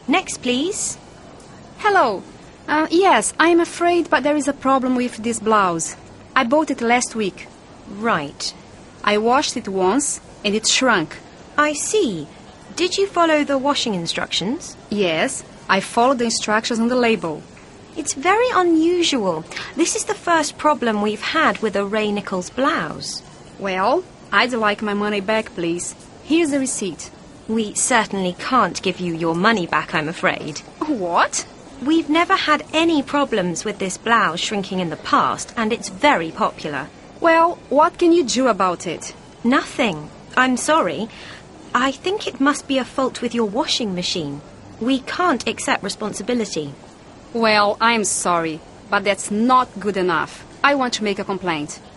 Next, please. Hello. Yes, I'm afraid, but there is a problem with this blouse. I bought it last week. Right. I washed it once, and it shrunk. I see. Did you follow the washing instructions? Yes, I followed the instructions on the label. It's very unusual. This is the first problem we've had with a Ray Nichols blouse. Well, I'd like my money back, please. Here's the receipt. We certainly can't give you your money back, I'm afraid. What? We've never had any problems with this blouse shrinking in the past, and it's very popular. Well, what can you do about it? Nothing. I'm sorry. I think it must be a fault with your washing machine. We can't accept responsibility. Well, I'm sorry, but that's not good enough. I want to make a complaint.